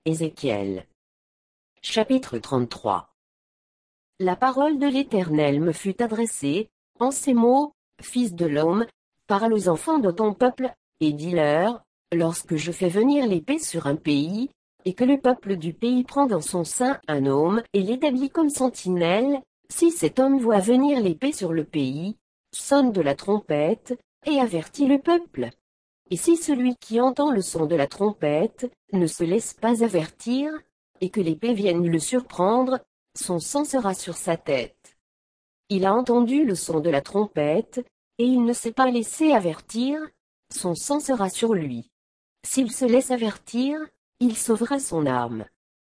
Ézéchiel. Chapitre 33. La parole de l'Éternel me fut adressée, en ces mots, Fils de l'homme, parle aux enfants de ton peuple, et dis-leur, lorsque je fais venir l'épée sur un pays, et que le peuple du pays prend dans son sein un homme et l'établit comme sentinelle, si cet homme voit venir l'épée sur le pays, sonne de la trompette, et avertit le peuple. Et si celui qui entend le son de la trompette, ne se laisse pas avertir, et que l'épée vienne le surprendre, son sang sera sur sa tête. Il a entendu le son de la trompette, et il ne s'est pas laissé avertir, son sang sera sur lui. S'il se laisse avertir, il sauvera son âme.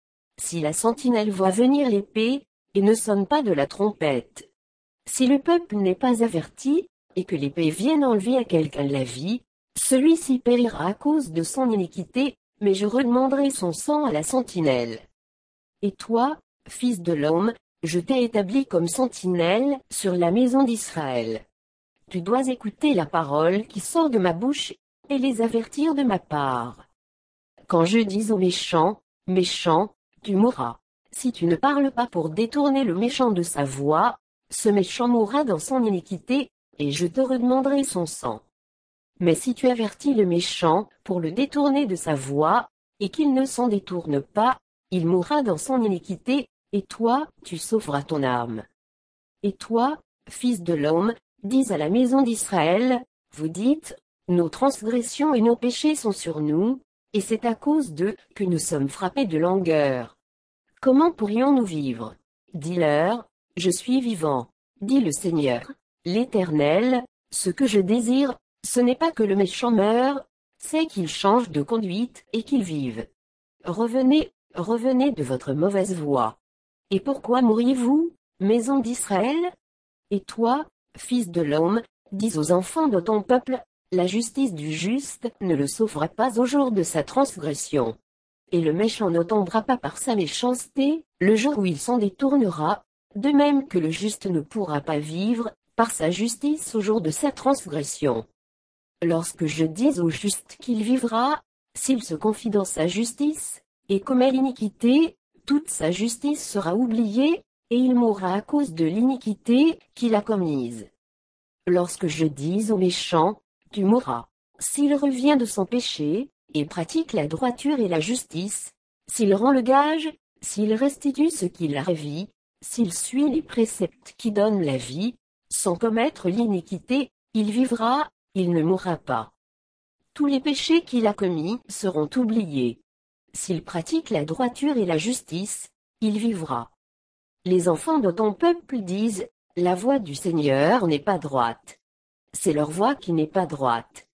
Si la sentinelle voit venir l'épée, et ne sonne pas de la trompette. Si le peuple n'est pas averti, et que l'épée vienne enlever à quelqu'un la vie, celui-ci périra à cause de son iniquité, mais je redemanderai son sang à la sentinelle. Et toi, fils de l'homme, je t'ai établi comme sentinelle sur la maison d'Israël. Tu dois écouter la parole qui sort de ma bouche, et les avertir de ma part. Quand je dis au méchant, méchant, tu mourras. Si tu ne parles pas pour détourner le méchant de sa voie, ce méchant mourra dans son iniquité, et je te redemanderai son sang. Mais si tu avertis le méchant, pour le détourner de sa voie, et qu'il ne s'en détourne pas, il mourra dans son iniquité, et toi, tu sauveras ton âme. Et toi, fils de l'homme, dis à la maison d'Israël, vous dites, nos transgressions et nos péchés sont sur nous, et c'est à cause d'eux que nous sommes frappés de langueur. Comment pourrions-nous vivre? Dis-leur, je suis vivant, dit le Seigneur, l'Éternel, ce que je désire, ce n'est pas que le méchant meure, c'est qu'il change de conduite et qu'il vive. Revenez, revenez de votre mauvaise voie. Et pourquoi mourriez-vous, maison d'Israël? Et toi, fils de l'homme, dis aux enfants de ton peuple, la justice du juste ne le sauvera pas au jour de sa transgression. Et le méchant ne tombera pas par sa méchanceté, le jour où il s'en détournera, de même que le juste ne pourra pas vivre, par sa justice au jour de sa transgression. Lorsque je dis au juste qu'il vivra, s'il se confie dans sa justice, et commet l'iniquité, toute sa justice sera oubliée, et il mourra à cause de l'iniquité qu'il a commise. Lorsque je dis au méchant, tu mourras, s'il revient de son péché, et pratique la droiture et la justice, s'il rend le gage, s'il restitue ce qu'il a ravi, s'il suit les préceptes qui donnent la vie, sans commettre l'iniquité, il vivra, il ne mourra pas. Tous les péchés qu'il a commis seront oubliés. S'il pratique la droiture et la justice, il vivra. Les enfants de ton peuple disent, la voie du Seigneur n'est pas droite. C'est leur voie qui n'est pas droite.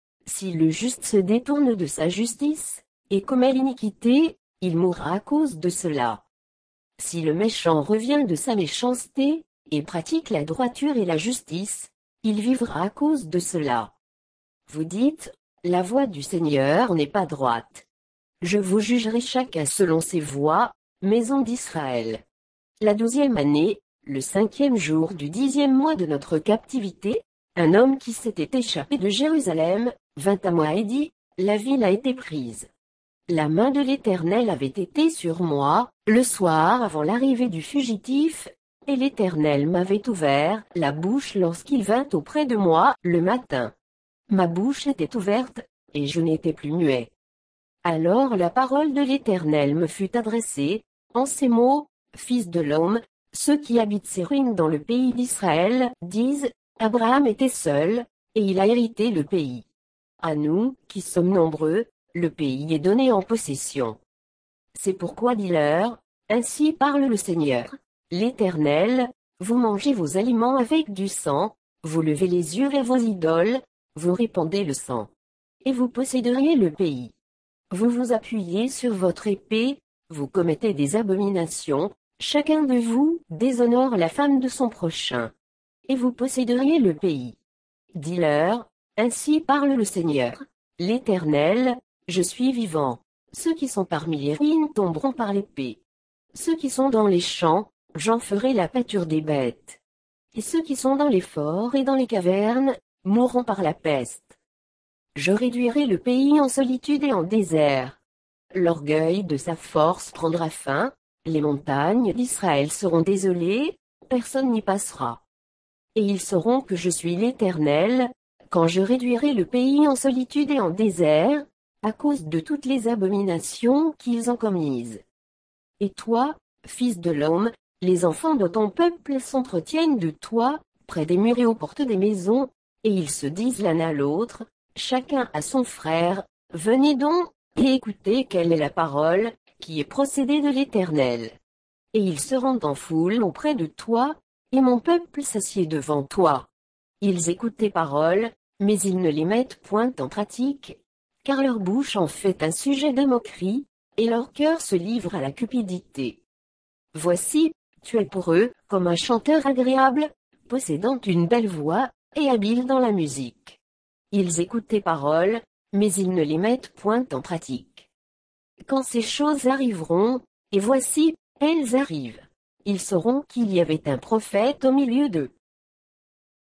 Si le juste se détourne de sa justice, et commet l'iniquité, il mourra à cause de cela. Si le méchant revient de sa méchanceté, et pratique la droiture et la justice, il vivra à cause de cela. Vous dites, la voie du Seigneur n'est pas droite. Je vous jugerai chacun selon ses voies, maison d'Israël. La 12e année, le 5e jour du 10e mois de notre captivité, un homme qui s'était échappé de Jérusalem, vint à moi et dit, la ville a été prise. La main de l'Éternel avait été sur moi, le soir avant l'arrivée du fugitif, et l'Éternel m'avait ouvert la bouche lorsqu'il vint auprès de moi, le matin. Ma bouche était ouverte, et je n'étais plus muet. Alors la parole de l'Éternel me fut adressée, en ces mots, Fils de l'homme, ceux qui habitent ces ruines dans le pays d'Israël, disent, Abraham était seul, et il a hérité le pays. À nous, qui sommes nombreux, le pays est donné en possession. C'est pourquoi dis-leur, ainsi parle le Seigneur, l'Éternel, vous mangez vos aliments avec du sang, vous levez les yeux vers vos idoles, vous répandez le sang. Et vous posséderiez le pays. Vous vous appuyez sur votre épée, vous commettez des abominations, chacun de vous déshonore la femme de son prochain. Et vous posséderiez le pays. Dis-leur, ainsi parle le Seigneur, l'Éternel, je suis vivant. Ceux qui sont parmi les ruines tomberont par l'épée. Ceux qui sont dans les champs, j'en ferai la pâture des bêtes. Et ceux qui sont dans les forts et dans les cavernes, mourront par la peste. Je réduirai le pays en solitude et en désert. l'orgueil de sa force prendra fin, les montagnes d'Israël seront désolées, personne n'y passera. Et ils sauront que je suis l'Éternel, quand je réduirai le pays en solitude et en désert, à cause de toutes les abominations qu'ils ont commises. Et toi, fils de l'homme, les enfants de ton peuple s'entretiennent de toi, près des murs et aux portes des maisons, et ils se disent l'un à l'autre, chacun à son frère, venez donc, et écoutez quelle est la parole, qui est procédée de l'Éternel. Et ils se rendent en foule auprès de toi, et mon peuple s'assied devant toi. Ils écoutent tes paroles, mais ils ne les mettent point en pratique, car leur bouche en fait un sujet de moquerie, et leur cœur se livre à la cupidité. Voici, tu es pour eux comme un chanteur agréable, possédant une belle voix, et habile dans la musique. Ils écoutent tes paroles, mais ils ne les mettent point en pratique. Quand ces choses arriveront, et voici, elles arrivent, ils sauront qu'il y avait un prophète au milieu d'eux.